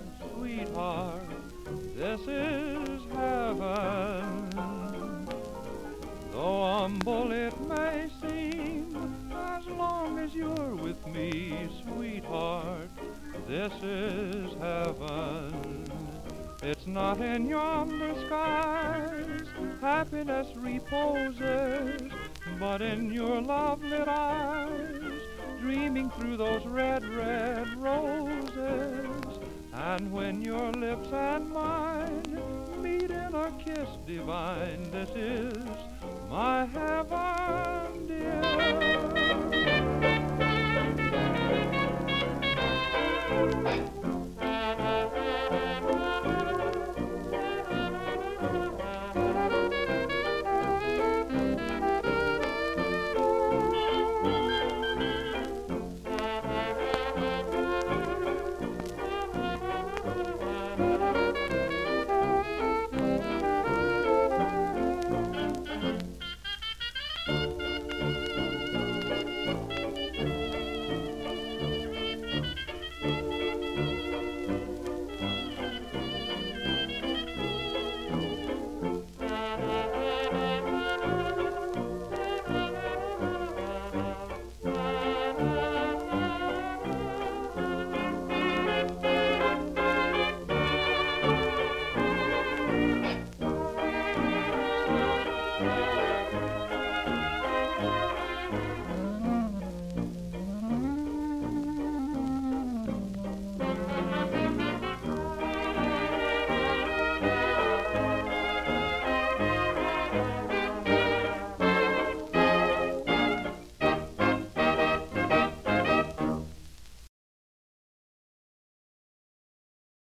sweetheart, this is heaven. Though humble it may seem, as long as you're with me, sweetheart, this is heaven. It's not in yonder skies happiness reposes, but in your love-lit eyes, dreaming through those red, red roses. And when your lips and mine meet in a kiss divine, this is my heaven, dear.